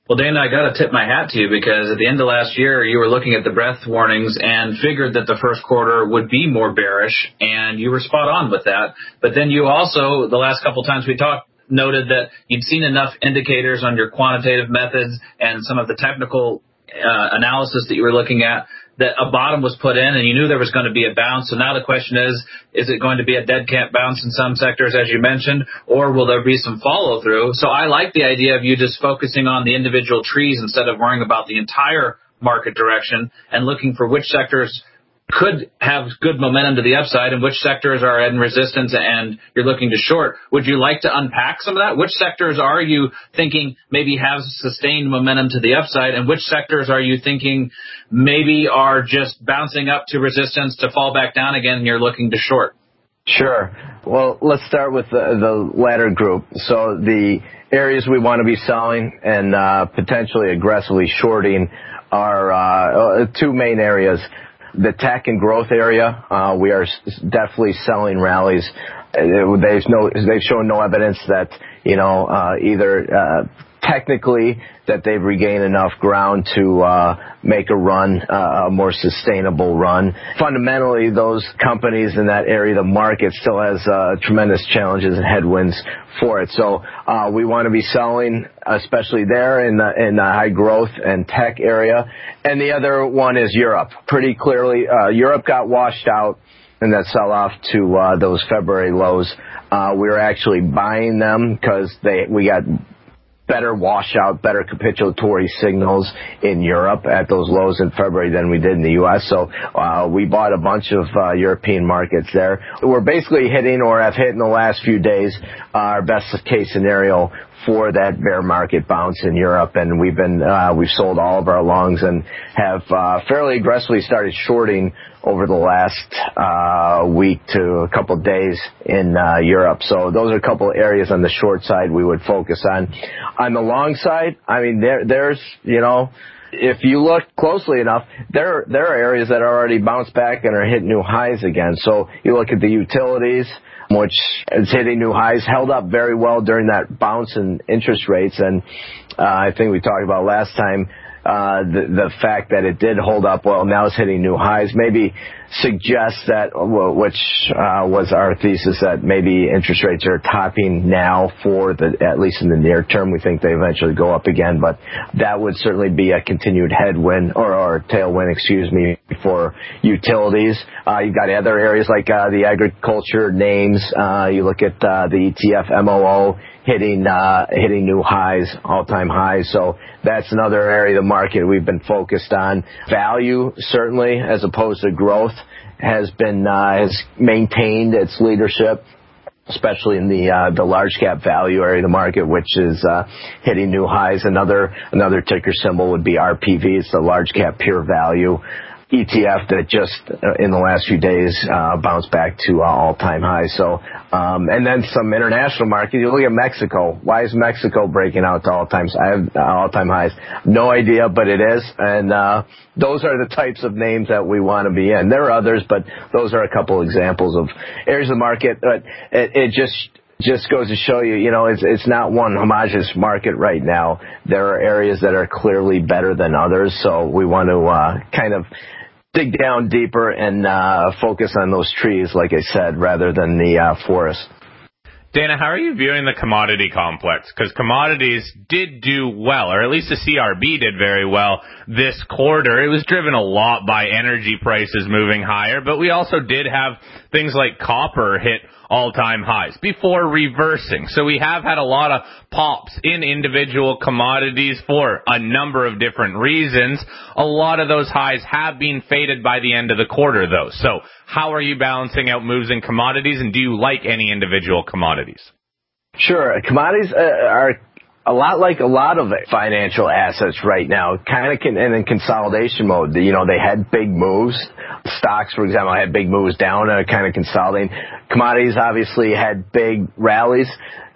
Well, Dana, I got to tip my hat to you because at the end of last year, you were looking at the breadth warnings and figured that the first quarter would be more bearish, and you were spot on with that. But then you also, the last couple times we talked, noted that you'd seen enough indicators on your quantitative methods and some of the technical uh, analysis that you were looking at that a bottom was put in and you knew there was going to be a bounce. So now the question is, is it going to be a dead cat bounce in some sectors, as you mentioned, or will there be some follow through? So I like the idea of you just focusing on the individual trees instead of worrying about the entire market direction and looking for which sectors could have good momentum to the upside and which sectors are in resistance and you're looking to short. Would you like to unpack some of that? Which sectors are you thinking maybe have sustained momentum to the upside, and which sectors are you thinking maybe are just bouncing up to resistance to fall back down again and you're looking to short? Sure. Well, let's start with the, the latter group. So the areas we want to be selling and uh, potentially aggressively shorting are uh, two main areas. The tech and growth area, uh, we are definitely selling rallies. They've no, they've shown no evidence that, you know, uh, either, uh, technically that they've regained enough ground to, uh, make a run, uh, a more sustainable run. Fundamentally, those companies in that area, the market still has, uh, tremendous challenges and headwinds for it. So, uh, we want to be selling, especially there in the, in the high growth and tech area. And the other one is Europe. Pretty clearly, uh, Europe got washed out in that sell-off to, uh, those February lows. Uh, we were actually buying them because they, we got better washout, better capitulatory signals in Europe at those lows in February than we did in the U S. So uh, we bought a bunch of uh, European markets there. We're basically hitting or have hit in the last few days uh, our best case scenario for that bear market bounce in Europe, and we've been uh, we've sold all of our longs and have uh, fairly aggressively started shorting over the last uh, week to a couple of days in uh, Europe. So those are a couple of areas on the short side we would focus on. On the long side, I mean, there there's you know. If you look closely enough, there there are areas that are already bounced back and are hitting new highs again. So you look at the utilities, which is hitting new highs, held up very well during that bounce in interest rates. And uh, I think we talked about last time uh, the, the fact that it did hold up well. Now it's hitting new highs. Maybe suggests that, well, which uh, was our thesis, that maybe interest rates are topping now for the, at least in the near term. We think they eventually go up again, but that would certainly be a continued headwind or, or tailwind, excuse me, for utilities. Uh, you've got other areas like uh, the agriculture names. Uh, you look at uh, the E T F M O O hitting uh, hitting new highs, all-time highs. So that's another area of the market we've been focused on. Value, certainly, as opposed to growth, has been uh, has maintained its leadership, especially in the uh, the large cap value area of the market, which is uh, hitting new highs. Another another ticker symbol would be R P V. It's the large cap pure value E T F that just uh, in the last few days uh, bounced back to uh, all-time highs. So, um, and then some international markets. You look at Mexico. Why is Mexico breaking out to all-time uh, all-time highs? No idea, but it is. And uh, those are the types of names that we want to be in. There are others, but those are a couple examples of areas of the market. But it, it just just goes to show you, you know, it's it's not one homogeneous market right now. There are areas that are clearly better than others. So we want to uh, kind of dig down deeper and uh, focus on those trees, like I said, rather than the uh, forest. Dana, how are you viewing the commodity complex? Because commodities did do well, or at least the C R B did very well this quarter. It was driven a lot by energy prices moving higher, but we also did have things like copper hit all-time highs before reversing. So we have had a lot of pops in individual commodities for a number of different reasons. A lot of those highs have been faded by the end of the quarter, though. So how are you balancing out moves in commodities, and do you like any individual commodities? Sure. Commodities uh, are a lot like a lot of financial assets right now, kind of in, in consolidation mode. You know, they had big moves. Stocks, for example, had big moves down and kind of consolidating. Commodities obviously had big rallies.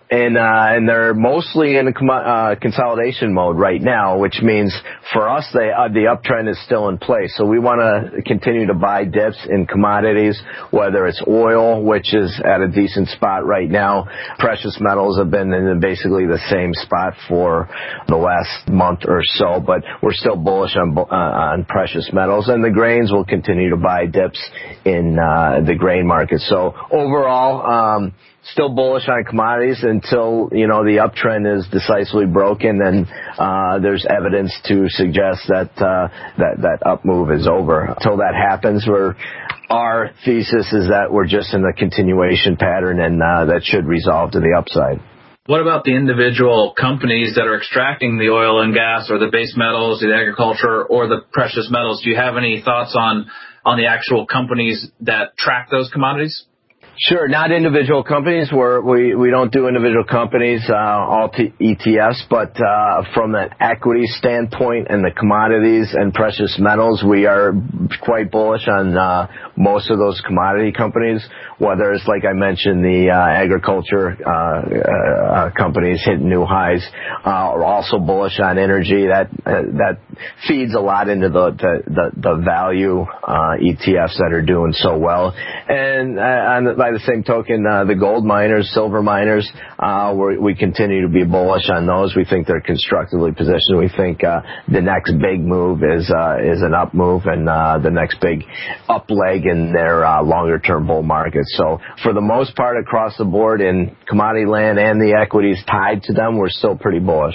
And, uh, and they're mostly in a com- uh, consolidation mode right now, which means for us, they, uh, the uptrend is still in place. So we want to continue to buy dips in commodities, whether it's oil, which is at a decent spot right now. Precious metals have been in basically the same spot for the last month or so, but we're still bullish on, uh, on precious metals. And the grains will continue to buy dips in, uh, the grain market. So overall, um, still bullish on commodities until, you know, the uptrend is decisively broken and uh there's evidence to suggest that uh that that up move is over. Until that happens, we're our thesis is that we're just in a continuation pattern, and uh that should resolve to the upside. What about the individual companies that are extracting the oil and gas or the base metals, the agriculture, or the precious metals? Do you have any thoughts on on the actual companies that track those commodities? Sure, not individual companies. We're, we we don't do individual companies, uh, all t- E T Fs, but uh, from an equity standpoint and the commodities and precious metals, we are quite bullish on uh, most of those commodity companies. Whether it's like I mentioned, the uh, agriculture uh, uh, companies hitting new highs, uh, are also bullish on energy. That uh, that feeds a lot into the the the, the value uh, E T Fs that are doing so well, and uh, on by the same token, uh, the gold miners, silver miners, uh, we're, we continue to be bullish on those. We think they're constructively positioned. We think uh, the next big move is uh, is an up move, and uh, the next big up leg in their uh, longer term bull market. So for the most part, across the board in commodity land and the equities tied to them, we're still pretty bullish.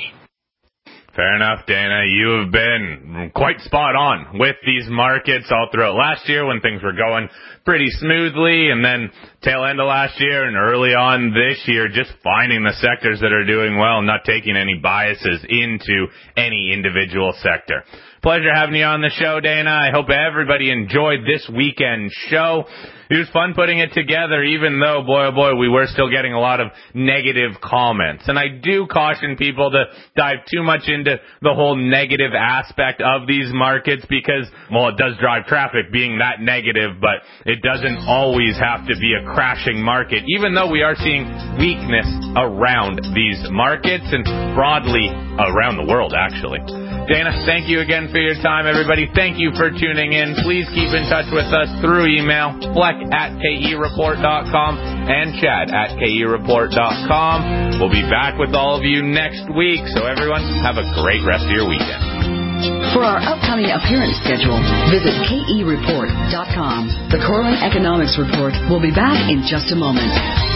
Fair enough, Dana. You have been quite spot on with these markets all throughout last year when things were going pretty smoothly, and then tail end of last year and early on this year, just finding the sectors that are doing well and not taking any biases into any individual sector. Pleasure having you on the show, Dana. I hope everybody enjoyed this weekend's show. It was fun putting it together, even though, boy, oh boy, we were still getting a lot of negative comments. And I do caution people to dive too much into the whole negative aspect of these markets because, well, it does drive traffic being that negative, but it doesn't always have to be a crashing market, even though we are seeing weakness around these markets and broadly around the world, actually. Dana, thank you again for your time, everybody. Thank you for tuning in. Please keep in touch with us through email, fleck at K E report dot com and chad at K E report dot com. We'll be back with all of you next week, so everyone, have a great rest of your weekend. For our upcoming appearance schedule, visit K E report dot com. The Corlin Economics Report will be back in just a moment.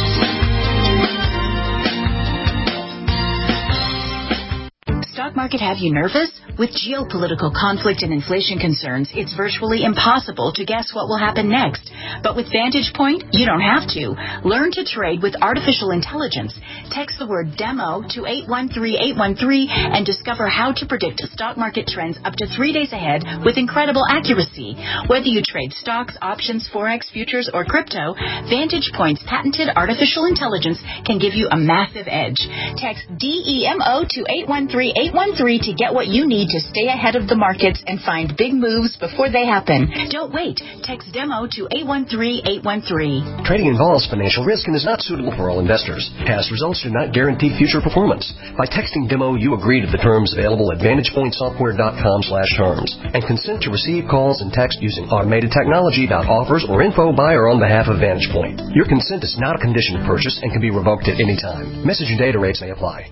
Stock market have you nervous? With geopolitical conflict and inflation concerns, it's virtually impossible to guess what will happen next. But with Vantage Point, you don't have to. Learn to trade with artificial intelligence. Text the word DEMO to eight one three eight one three and discover how to predict stock market trends up to three days ahead with incredible accuracy. Whether you trade stocks, options, forex, futures, or crypto, Vantage Point's patented artificial intelligence can give you a massive edge. Text D E M O to eight one three eight one three to get what you need to stay ahead of the markets and find big moves before they happen. Don't wait. Text DEMO to eight one three eight one three. Trading involves financial risk and is not suitable for all investors. Past results do not guarantee future performance. By texting DEMO, you agree to the terms available at vantage point software dot com slash terms and consent to receive calls and text using automated technology about offers or info by or on behalf of Vantage Point. Your consent is not a condition of purchase and can be revoked at any time. Message and data rates may apply.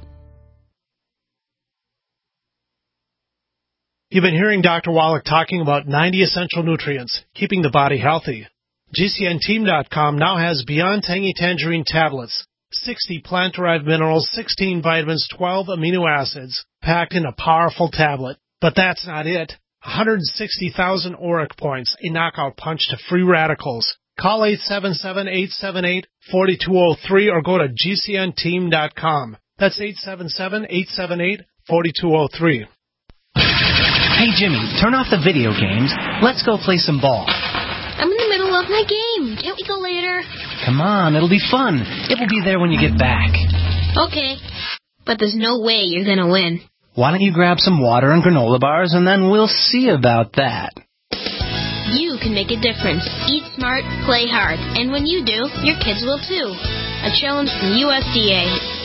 You've been hearing Doctor Wallach talking about ninety essential nutrients, keeping the body healthy. G C N team dot com now has Beyond Tangy Tangerine tablets, sixty plant-derived minerals, sixteen vitamins, twelve amino acids, packed in a powerful tablet. But that's not it. one hundred sixty thousand auric points, a knockout punch to free radicals. Call eight seven seven, eight seven eight, four two zero three or go to G C N team dot com. That's eight seven seven, eight seven eight, four two zero three. Hey, Jimmy, turn off the video games. Let's go play some ball. I'm in the middle of my game. Can't we go later? Come on, it'll be fun. It will be there when you get back. Okay, but there's no way you're going to win. Why don't you grab some water and granola bars, and then we'll see about that. You can make a difference. Eat smart, play hard. And when you do, your kids will too. A challenge from U S D A.